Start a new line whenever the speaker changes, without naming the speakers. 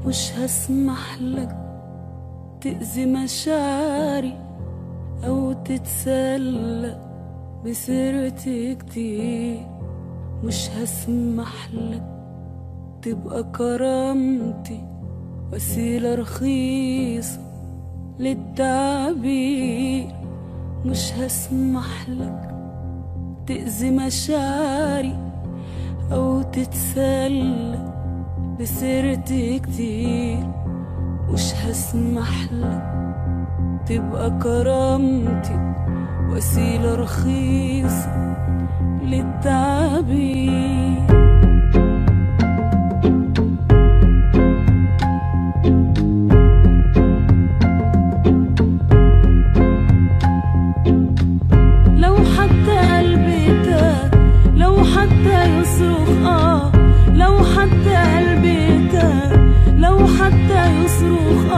مش هسمح لك تأذي مشاعري أو تتسلى بسيرتي كتير. مش هسمح لك تبقى كرامتي وسيلة رخيصة للتعبير. مش هسمح لك تأذي مشاعري أو تتسلى بسيرتي كتير. مش هسمح لك تبقى كرامتي وسيلة رخيصة للتعبير. لو حتى قلبي تاه، لو حتى يصرخ لو حتى قلبي تاه، لو حتى يصرخ